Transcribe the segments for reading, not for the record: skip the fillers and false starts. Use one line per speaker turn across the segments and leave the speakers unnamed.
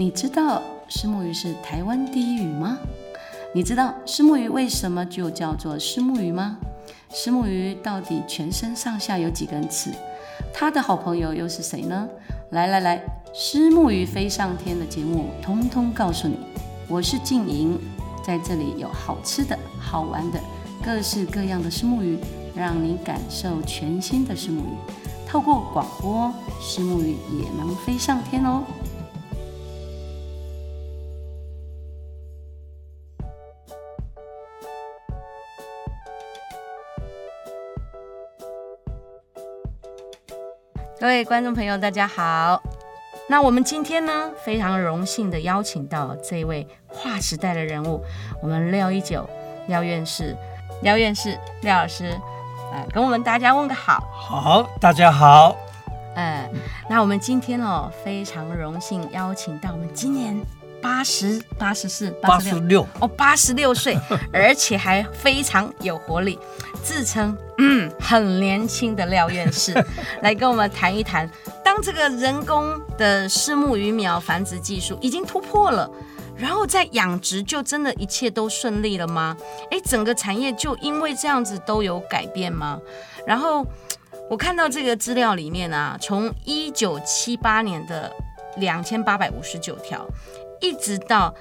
你知道虱目鱼是台湾第一鱼吗？你知道虱目鱼为什么就叫做虱目鱼吗？虱目鱼到底全身上下有几根刺？它的好朋友又是谁呢？来，虱目鱼飞上天的节目通通告诉你。我是静莹，在这里有好吃的好玩的各式各样的虱目鱼，让你感受全新的虱目鱼。透过广播，虱目鱼也能飞上天哦。各位观众朋友大家好，那我们今天呢非常荣幸的邀请到这位划时代的人物，我们廖院士廖老师，跟我们大家问个好。
好，大家好。
那我们今天非常荣幸邀请到我们今年86岁，而且还非常有活力，自称很年轻的廖院士来跟我们谈一谈，当这个人工的虱目鱼苗繁殖技术已经突破了，然后在养殖就真的一切都顺利了吗？整个产业就因为这样子都有改变吗？然后我看到这个资料里面啊，从1978年的2859条一直到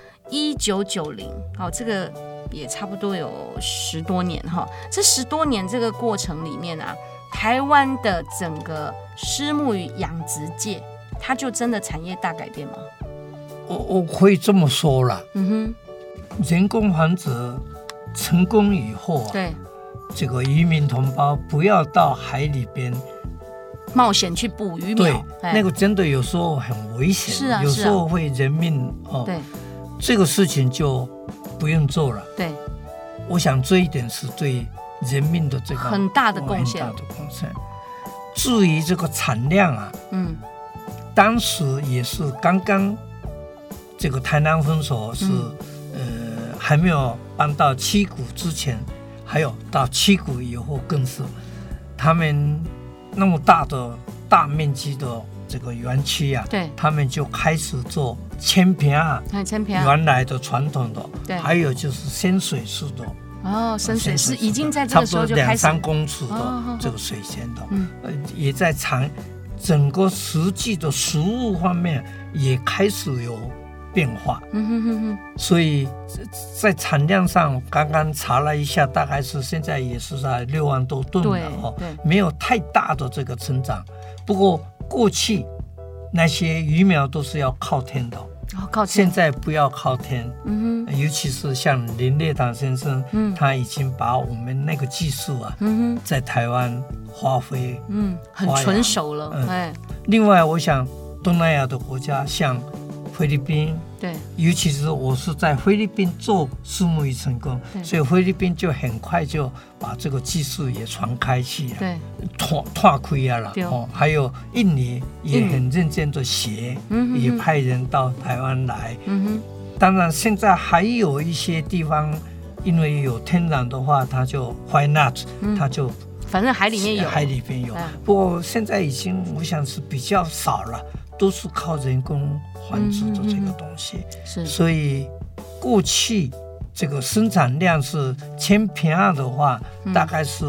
1990，这个也差不多有10多年哈。这10多年这个过程里面啊，台湾的整个虱目鱼养殖界，它就真的产业大改变吗？
我可以这么说啦。人工繁殖成功以后
对，
这个渔民同胞不要到海里边
冒险去捕鱼苗，
对，那个真的有时候很危险，
是啊，
有时候会人命
对，
这个事情就不用做了。
对，
我想这一点是对人命的这个
很大的贡献。
至于这个产量啊，当时也是刚刚这个台南分所是还没有搬到七股之前，还有到七股以后更是他们那么大面积的这个园区啊，
对，
他们就开始做千坪啊，原来的传统的，对，还有就是深水式的。
深水是已经在这个时候就开始
差不多2-3公尺的这个水线的，也在整个实际的食物方面也开始有变化。所以在产量上刚刚查了一下，大概是现在也是在6万多吨了，没有太大的这个成长。不过过去那些鱼苗都是要靠天的，现在不要靠天。尤其是像林烈堂先生，他已经把我们那个技术啊，在台湾发挥，
很纯熟了。
另外我想东南亚的国家像菲律宾，
对，
尤其是我是在菲律宾做虱目鱼成功，所以菲律宾就很快就把这个技术也传开去了，对，拓开了。还有印尼也很认真的学，也派人到台湾来。当然现在还有一些地方，因为有天然的话，它就 why not，它就
反正海里面有，
不过现在已经我想是比较少了，都是靠人工繁殖的这个东西。所以过去这个生产量是1000坪的话，大概是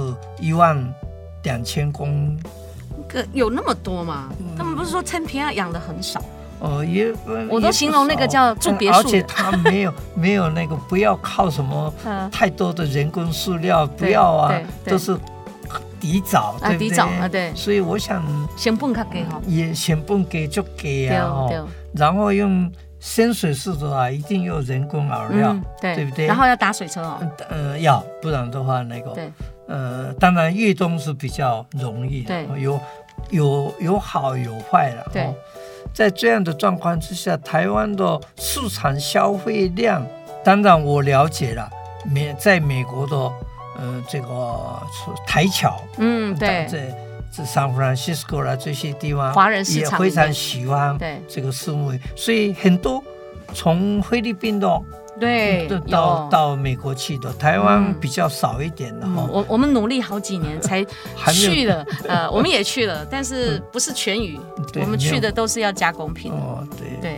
12000公。
有那么多吗？他们不是说1000坪养的很少？
我
都形容那个叫住别墅，
而且它没有那个不要靠什么太多的人工饲料，不要啊，都是底藻，对不对？底藻啊，对。所以我想
成本较低哈，
也成本低就低啊，然后用深水式的话，一定有人工饵料，对不对？
然后要打水车
要，不然的话那个当然越冬是比较容易的，有好有坏了，对。在这样的状况之下，台湾的市场消费量，当然我了解了，在美国的这个台侨，对，这 San Francisco 啦这些地方，华人市场也非常喜欢这个虱目鱼，所以很多从菲律宾的。对，到美国去的，台湾比较少一点的。
我们努力好几年才去了，我们也去了，但是不是全鱼，我们去的都是要加工品。
对，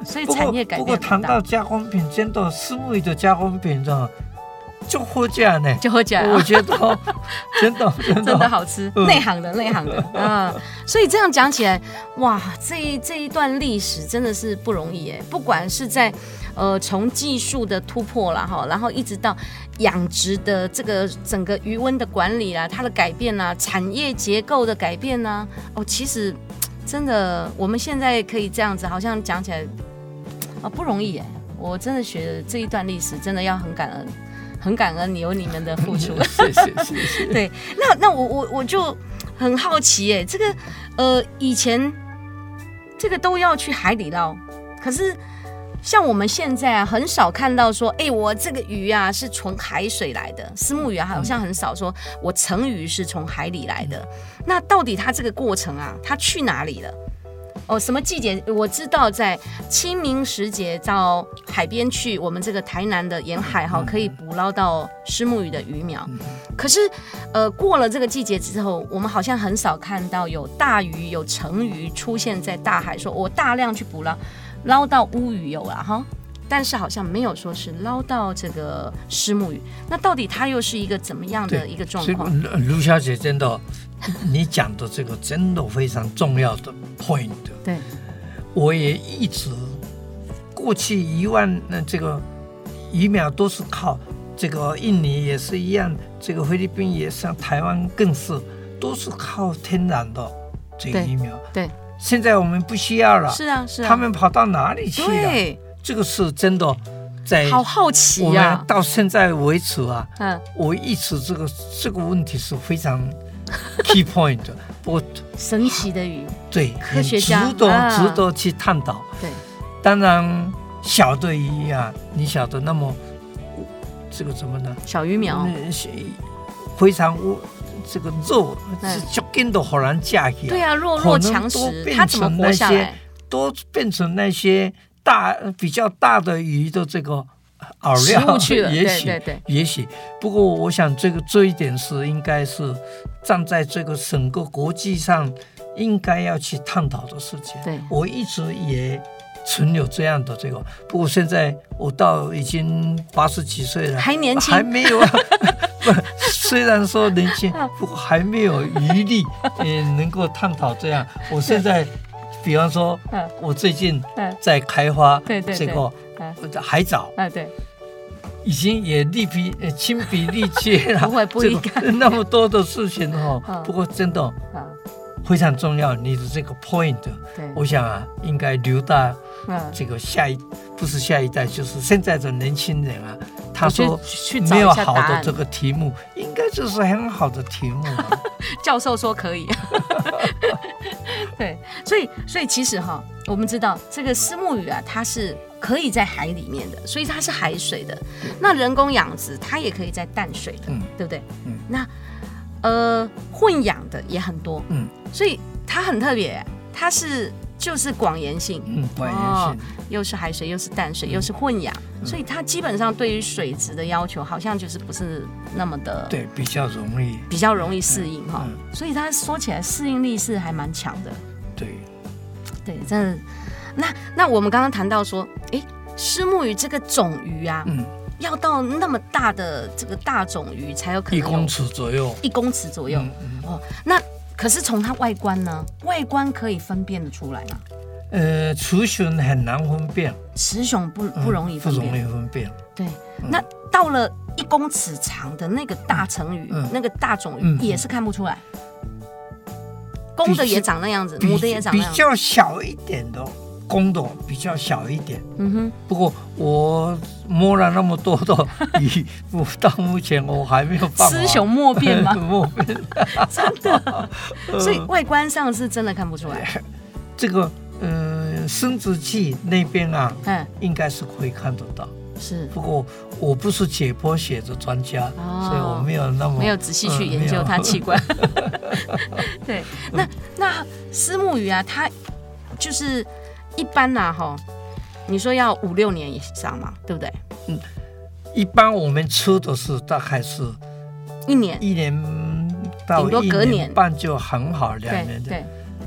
所以产业改变很大。
不过谈到加工品，真的虱目鱼的加工品就好吃呢，
就好吃，
我觉得真的
好吃，内行的所以这样讲起来，哇，这一段历史真的是不容易耶，不管是在从技术的突破啦哈，然后一直到养殖的这个整个鱼塭的管理啦，它的改变啦，产业结构的改变啦，其实真的我们现在可以这样子，好像讲起来不容易耶，我真的觉得这一段历史真的要很感恩。很感恩有你们的付出，
谢谢。
对，那我就很好奇耶，这个以前这个都要去海里捞，可是像我们现在很少看到说，我这个鱼啊是从海水来的，虱目鱼好像很少说我成鱼是从海里来的。那到底它这个过程啊，它去哪里了？什么季节？我知道在清明时节到海边去，我们这个台南的沿海可以捕捞到虱目鱼的鱼苗。可是过了这个季节之后，我们好像很少看到有大鱼有成鱼出现在大海，说我大量去捕捞到乌鱼有啦哈，但是好像没有说是捞到这个虱目鱼。那到底它又是一个怎么样的一个状况？
卢小姐真的，你讲的这个真的非常重要的 point。
对，
我也一直过去1万这个鱼苗都是靠这个印尼也是一样，这个菲律宾也是，台湾更是都是靠天然的这个鱼苗。
对，
现在我们不需要了。
是啊，
他们跑到哪里去了？
对，
这个是真的。
好好奇啊！
我们到现在为止啊，我一直这个问题是非常 key point 的。
神奇的鱼，
对，
科学家
值得去探讨。
对，
当然小的鱼啊，你晓得那么这个怎么呢？
小鱼苗
非常这个肉是足紧都很难架起来。
对啊，弱强食，它怎么活下来？
都变成那些比较大的鱼的这个饵料
去了，
也许。不过我想这一点是应该是站在这个整个国际上应该要去探讨的事情。
对，
我一直也存有这样的这个，不过现在我到已经80几岁了，
还年轻，
还没有虽然说年轻，不过还没有余力能够探讨这样。我现在比方说我最近在开发这个海藻，
对，
已经也亲笔力竭了，
不应该
那么多的事情不过真的非常重要，你的这个 point， 我想应该留到这个不是下一代，就是现在的年轻人啊。他说没有好的这个题目，应该就是很好的题目。
教授说可以。对，所以其实我们知道这个虱目鱼啊，它是可以在海里面的，所以它是海水的。那人工养殖它也可以在淡水的，对不对？那混养的也很多，所以它很特别，它就是广盐性，
广盐性，
又是海水，又是淡水，又是混养，所以它基本上对于水质的要求好像就是不是那么的，
对，比较容易
适应所以它说起来适应力是还蛮强的。对，真的。那我们刚刚谈到说，虱目鱼这个种鱼啊，要到那么大的这个大种鱼才有可能
1公尺左右
，1公尺左右。那可是从它外观呢？外观可以分辨得出来吗？
雌雄很难分辨，
雌雄不容易分辨。对，那到了1公尺长的那个大成鱼，那个大种鱼也是看不出来。公的也长那样子，母的也长那样子。
比较小一点的公的比较小一点。不过我摸了那么多的鱼，到目前我还没有办法
雌雄莫辨吗？
莫辨，
真的。所以外观上是真的看不出来。
这个生殖器那边啊，应该是可以看得到。
是，
不过我不是解剖学的专家，所以我没有
仔细去研究它器官。对，那虱目鱼啊，它就是一般你说要5-6年以上嘛，对不对？
一般我们吃的是大概是
1年
到1年半就很好，2年的。
对，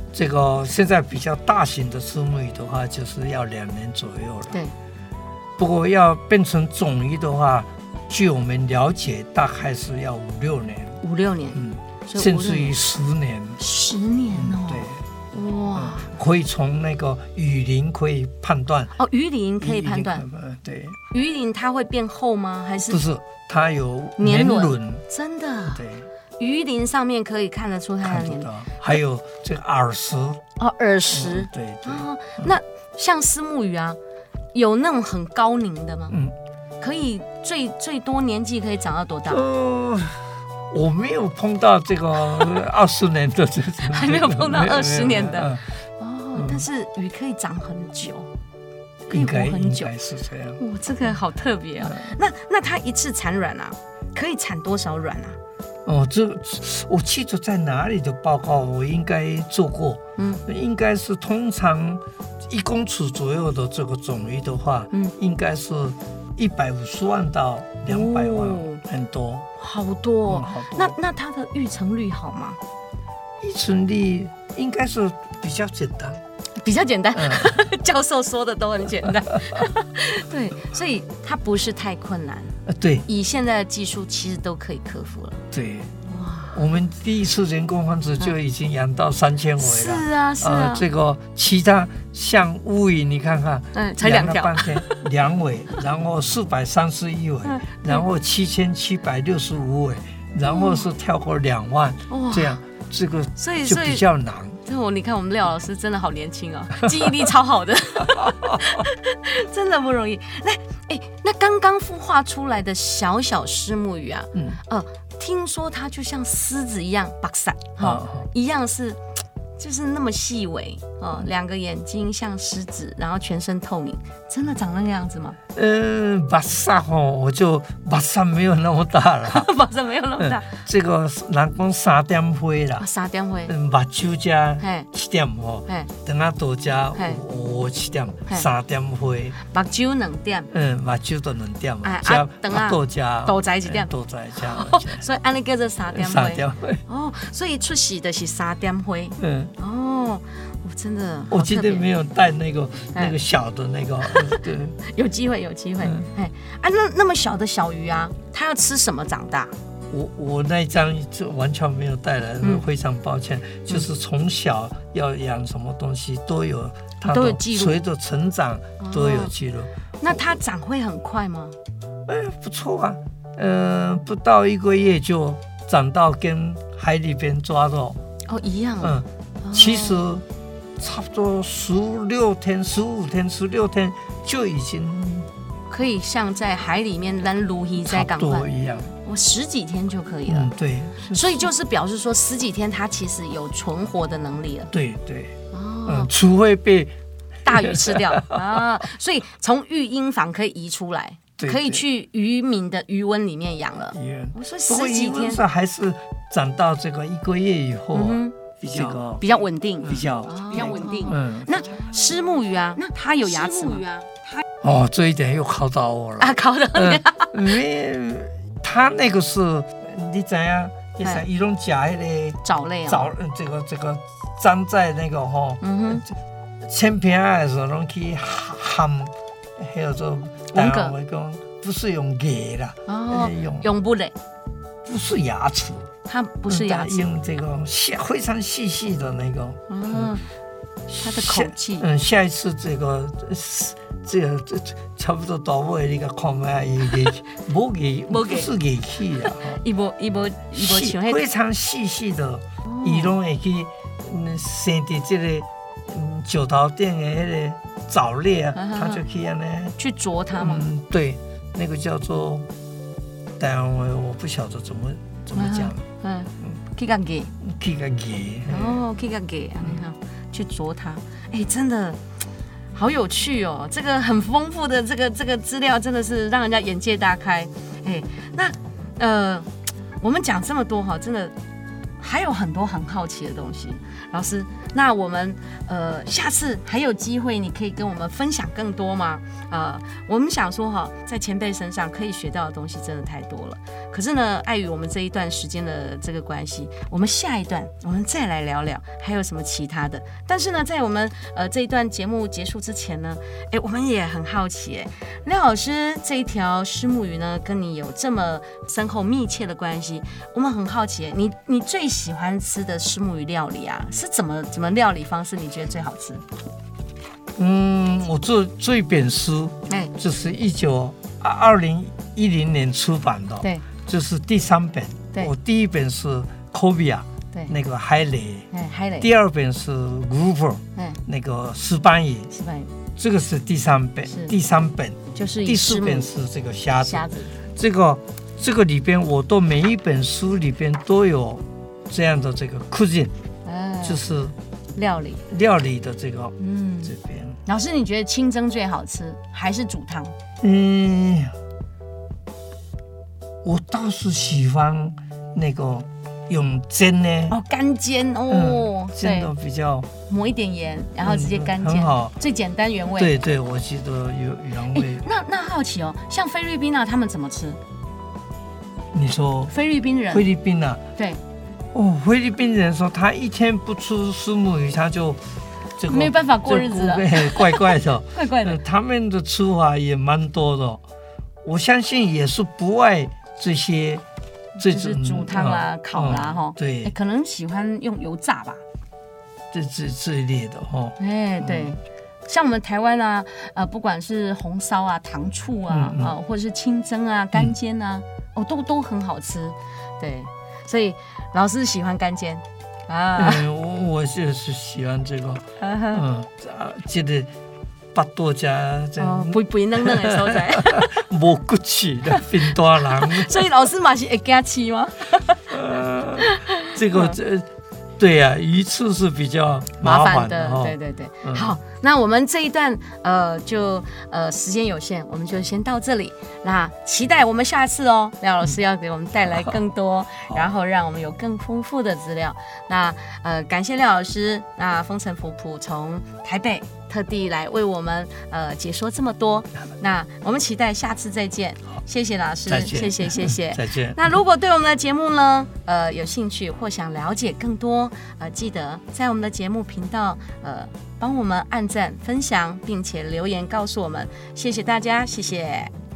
这个现在比较大型的虱目鱼的话，就是要2年左右了。
对。
不过要变成种鱼的话，据我们了解，大概是要5-6年。
5-6年，
甚至于10年。
10年哦。
对。
哇。
可以从那个鱼鳞可以判断。
哦，鱼鳞可以判断。
对。
鱼鳞它会变厚吗？还是？
不是，它有年轮。
真的。
对。
鱼鳞上面可以看得出它的年轮。
还有这个耳石。
哦，耳石。
对。
那像虱目鱼啊，有那种很高龄的吗？可以最多年纪可以长到多大？
我没有碰到这个20年的，
还没有碰到20年的。但是鱼可以长很久，可以活很久，
应该是这样。
哇，这个好特别啊！那它一次产卵啊，可以产多少卵啊？
我记得在哪里的报告我应该做过。应该是通常1公尺左右的这个种鱼的话，应该是150万到200万，很多，
好多。那它的育成率好吗？
育成率应该是比较简单。
比较简单，教授说的都很简单。对，所以它不是太困难。
对，
以现在的技术，其实都可以克服了。
对，我们第一次人工繁殖就已经养到3000尾了。
是啊。
这个其他像乌鱼，你看看，
才2条
，2尾，然后431尾，然后7765尾，然后是跳过2万，这样这个就比较难。
你看我们廖老师真的好年轻啊，记忆力超好的。真的不容易。那刚刚孵化出来的小虱目鱼啊，听说它就像狮子一样，白色，一样是就是那么细微，2个眼睛像狮子，然后全身透明，真的长那个样子吗？
把萨我就把萨没有那么大了，
把萨没有那么大。这
个人讲3点灰啦
，3点灰。
目睭加7点等下多加7点，3点灰。
目睭2点。
目睭都2点嘛，加多加
多在1点，
多在加。
所以按那个叫做3点灰。
3點灰。
所以出世的是3点灰。我真的，
我记得没有带那个小的那个，对，
有机会。那么小的小鱼啊，它要吃什么长大？
我那一张就完全没有带来，非常抱歉。就是从小要养什么东西都有，它都有记录，随着成长都有记录。
那它长会很快吗？
不错啊，不到1个月就长到跟海里边抓到
一样。
其实差不多16天、15天、16天就已经
可以像在海里面扔鲈鱼在港湾
一样，
我10几天就可以了。
对，
所以就是表示说10几天它其实有存活的能力了。
对，除非被
大鱼吃掉啊，所以从育婴房可以移出来，可以去渔民的渔温里面养了。我说10几天
还是长到这个1个月以后。
比较稳定，
比较
稳定。那虱目鱼啊，那它有牙齿吗？
这一点又考到我了
啊！考到
你，它那个是，你怎样？一种假的
藻类
这个粘在那个铅片的时候，拢去含，还有说，台湾会讲不是用牙啦，
用不嘞，
不是牙齿。
它不是牙齿，
用这个非常细的那个，
它的口气。
下一次这个差不多到位那个看卖不是牙齿啊，
伊无像
非常细的，伊拢会去生在这个九头顶的那个藻类啊，它就可以呢
去啄它吗？
对，那个叫做台湾话，我不晓得怎么讲。
去个给，
去个
给，你看，去啄它，真的好有趣哦！这个很丰富的这个资料，真的是让人家眼界大开。那我们讲这么多真的还有很多很好奇的东西。老师，那我们下次还有机会，你可以跟我们分享更多吗？我们想说在前辈身上可以学到的东西真的太多了。 可是呢，碍于我们这一段时间的这个关系，我们下一段我们再来聊聊还有什么其他的。但是呢，在我们这一段节目结束之前呢，我们也很好奇，廖老师这一条虱目鱼呢，跟你有这么深厚密切的关系，我们很好奇，你最喜欢吃的虱目鱼料理啊，是怎么料理方式你觉得最好吃？
我做一本书，就是2010年出版的，
对，
就是第3本。我第一本是 Cobia， 那个海雷，第2本是 Grouper， 那个石斑鱼，这个是第3本，
就是
第4本是这个虾子。这个里边，我都每一本书里边都有这样的这个 cuisine，就是料理的这个，这边。
老师，你觉得清蒸最好吃，还是煮汤？
我倒是喜欢那个用煎呢。
干煎哦，
煎的比较
抹一点盐，然后直接干煎，
很好，
最简单原味。
对，我记得有原味。
那好奇哦，像菲律宾啊，他们怎么吃？
你说
菲律宾人？
菲律宾啊，
对。
菲律宾人说他一天不吃虱目鱼，他就
没办法过日子了，
怪怪的，
怪怪的。
他们的吃法也蛮多的，我相信也是不爱这些，
就是煮汤啦、烤啦，
对，
可能喜欢用油炸吧，
这一类的
对。像我们台湾啊，不管是红烧啊、糖醋啊，或者是清蒸啊、干煎啊，都很好吃，对。所以老师喜欢干煎啊，
我就是喜欢这个，记得巴多加
肥嫩嫩的所在，
无骨气的冰大人。
所以老师嘛是会惊吃吗？
这个对呀，鱼刺是比较麻烦的，
对。好，那我们这一段就时间有限，我们就先到这里。那期待我们下次哦，廖老师要给我们带来更多，然后让我们有更丰富的资料。那感谢廖老师，那风尘仆仆从台北特地来为我们解说这么多。那我们期待下次再见。谢谢老师，谢谢，
再见。
那如果对我们的节目呢，有兴趣或想了解更多，记得在我们的节目频道，帮我们按赞、分享，并且留言告诉我们。谢谢大家，谢谢。